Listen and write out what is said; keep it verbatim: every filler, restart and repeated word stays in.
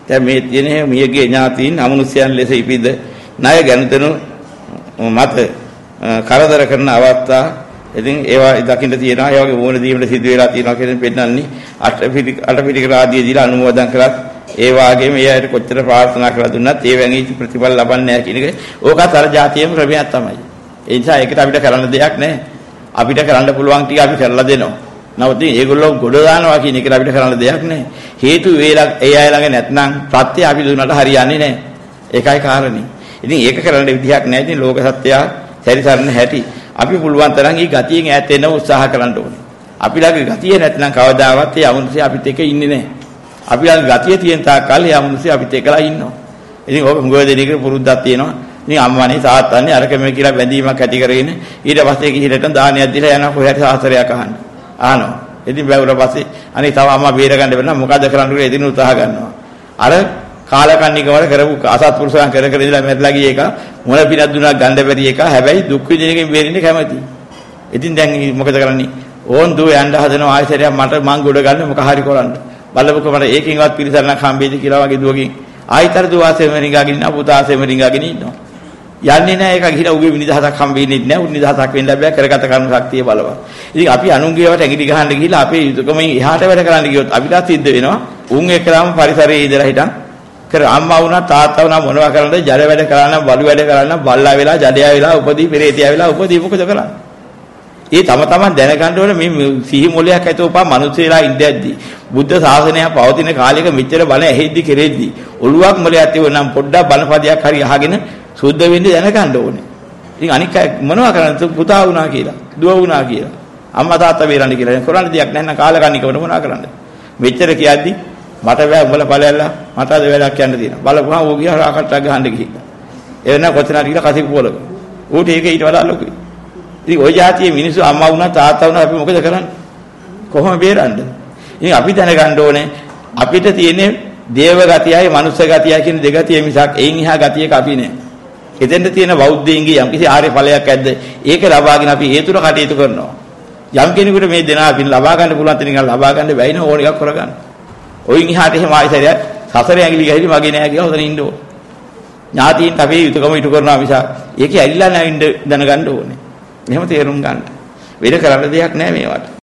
දැන් මේ තියෙන මියගේ ඥාතීන් අමනුෂ්‍යයන් ලෙස ඉපිද ණය ගනුදෙනු මත කරදර කරන අවස්ථා ඉතින් ඒවා දකින්න තියෙනවා. ඒ වගේ මොන දීමට සිදු වෙලා තියෙනවා කියන පෙන්නන්නේ අටපිටි අටපිටික ආදී දීලා අනුමෝදන් කරත් ඒ වාගේම ඒ අයට කොච්චර ප්‍රාර්ථනා කරලා දුන්නත් ඒ වැනි ප්‍රතිඵල ලබන්නේ නැහැ කියන එක ඕකත් අර જાතියෙම ක්‍රමයක් තමයි. ඒ නිසා ඒකට අපිට කරන්න දෙයක් නැහැ. අපිට කරන්න පුළුවන් ටික අපි කරලා දෙනවා. නමුත් ඒගොල්ලෝ ගොඩ දානවා කියන එකට අපිට කරන්න දෙයක් නැහැ. හේතු වේලා ඒ අය ළඟ නැත්නම් ප්‍රත්‍ය අපි දුන්නට හරියන්නේ නැහැ. ඒකයි කාරණේ. ඉතින් ඒක කරන්න විදිහක් නැහැ. ඉතින් ලෝක සත්‍යය සැරිසරන හැටි අපි පුළුවන් තරම් ඊ ගතියෙන් ඈත් වෙන්න උත්සාහ කරන්න ඕනේ. අපි ළඟ ගතිය නැත්නම් කවදාවත් ඒ අමුනුසේ අපිත් එක්ක ඉන්නේ නැහැ. අපි ළඟ ගතිය තියෙන තාක් කල් ඒ අමුනුසේ අපිත් එක්කලා ඉන්නවා. ඉතින් ඕක මුගව දෙනේක පුරුද්දක් තියෙනවා. ඉතින් අම්මානේ තාත්තන්නේ අරක මේ කියලා බැඳීමක් ඇති කරගෙන ඊට පස්සේ ගිහිලට දානයක් දීලා යනවා කොහේ හරි සාසරයක් අහන්න. ආනවා. ඉතින් බැවුර පස්සේ අනේ තව අම්මා බේර ගන්න බැන්න මොකද කරන්න කියලා එදින උත්සාහ ගන්නවා. අර කාලකන්නිකවල කරපු අසත්පුරුෂයන් කර කර ඉඳලා මැරිලා ගිය එක මොන පිනක් දුන්නා ගන්න බැරි එක හැබැයි දුක් විඳින එකෙන් බේරෙන්න කැමති. ඉතින් දැන් මොකද කරන්නේ? ඕන් දුව යන්න හදනවා ආයෙසරයක් මට මං ගොඩ ගන්න මොක හරි කරන්න. බලමුකෝ මට ඒකෙන්වත් පිළිසරණක් හම්බෙයිද කියලා වගේ දුවකින් ආයෙතර දුව ආසෙම රිංගාගෙන ඉන්නවා පුතා ආසෙම රිංගාගෙන ඉන්නවා. යන්නේ නැහැ ඒක ගිහිලා උගේ විනිදහසක් හම්බෙන්නේ නැහැ. උන් නිදහසක් වෙන්න බෑ කරගත කර්ම ශක්තිය බලවත්. ඉතින් අපි අනුන්ගේවට ඇඟිලි ගහන්න ගිහිලා අපේ යුතුයකමෙන් එහාට වැඩ කරන්න ගියොත් අපිට සිද්ධ වෙනවා. උන් එක්කලාම පරිසරයේ ඉඳලා හිටන් කර අම්මා වුණා තාත්තා වුණා මොනවා කරන්නද ජඩ වැඩ කරන්න බලු වැඩ කරන්න බල්ලා වෙලා ජඩයා වෙලා උපදී පෙරේතයා වෙලා උපදී මොකද කරන්නේ? ඒ තම තමන් දැනගන්න ඕනේ මේ සිහි මොලයක් ඇතෝපා මිනිස්සෙලා ඉඳද්දි බුද්ධ ශාසනය පවතින කාලයක මෙච්චර බල ඇහෙද්දි කෙරෙද්දි ඔළුවක් මොලයක් තියුණනම් පොඩ්ඩක් බණපදයක් හරි අහගෙන සුද්ධ වෙන්න දැනගන්න ඕනේ. ඉතින් අනික මොනවා කරන්නද පුතා වුණා කියලා දුව වුණා කියලා අම්මා තාත්තා බේරන්න කියලා කරන්න දෙයක් නැහැ න කාලකන්නිකවට මොනවා කරන්නද? මෙච්චර කියද්දි මට බෑ උඹලා ඵලයල්ලා මට අද වැඩක් කියන්න තියෙනවා. බලපුවා ඌ ගියා රාකට්ටක් ගහන්න ගිහිල්ලා. එවන කොතනට ගිහලා කසිප්පු වලක. ඌට ඒක ඊට වඩා ලොකුයි. ඉතින් ওই જાතියේ මිනිස්සු අම්මා වුණා තාත්තා වුණා අපි මොකද කරන්නේ? කොහොම බේරන්නේ? ඉතින් අපි දැනගන්න ඕනේ අපිට තියෙන්නේ දේව ගතියයි මනුස්ස ගතියයි කියන දෙගතිය මිසක් එයින් එහා ගතියක අපි නෑ. එතෙන්ද තියෙන බෞද්ධයින්ගේ යම්කිසි ආර්ය ඵලයක් ඇද්ද ඒක ලබාගෙන අපි ඒ තුර කටයුතු කරනවා. යම් කෙනෙකුට මේ දෙනා අපි ලබා ගන්න පුළුවන් තැනින් ලබා ගන්න බැයි නෝ ඕන එකක් කරගන්න. ඔයින් එහාට එහෙම ආයෙසරයක් සසරේ ඇඟිලි ගහලි මගේ නෑ කියලා හොතන ඉන්න ඕන. ඥාතීන් අපි යුතුයකම ඉටු කරනවා මිසක් ඒකේ ඇලිලා නැවින්න දැනගන්න ඕනේ. එහෙම තේරුම් ගන්න. වෙන කරන්න දෙයක් නෑ මේවට.